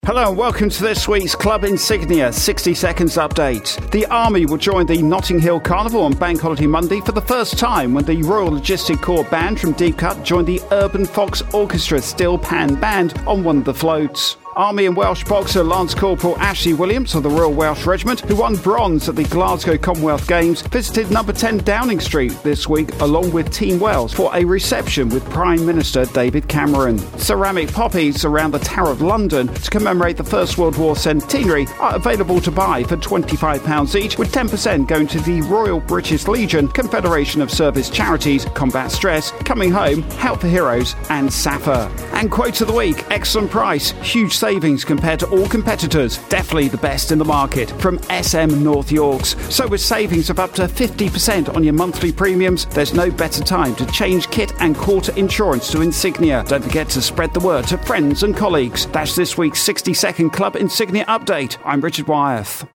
Hello and welcome to this week's Club Insignia 60 Seconds Update. The Army will join the Notting Hill Carnival on Bank Holiday Monday for the first time when the Royal Logistic Corps Band from Deep Cut joined the Urban Fox Orchestra Steel Pan Band on one of the floats. Army and Welsh boxer Lance Corporal Ashley Williams of the Royal Welsh Regiment, who won bronze at the Glasgow Commonwealth Games, visited number 10 Downing Street this week along with Team Wales for a reception with Prime Minister David Cameron. Ceramic poppies around the Tower of London to commemorate the First World War centenary are available to buy for £25 each, with 10% going to the Royal British Legion, Confederation of Service Charities, Combat Stress, Coming Home, Help for Heroes and SAFA. And quote of the week, excellent price, huge savings compared to all competitors, definitely the best in the market, from SM North Yorks. So with savings of up to 50% on your monthly premiums, there's no better time to change kit and quarter insurance to Insignia. Don't forget to spread the word to friends and colleagues. That's this week's 60-second Club Insignia update. I'm Richard Wyeth.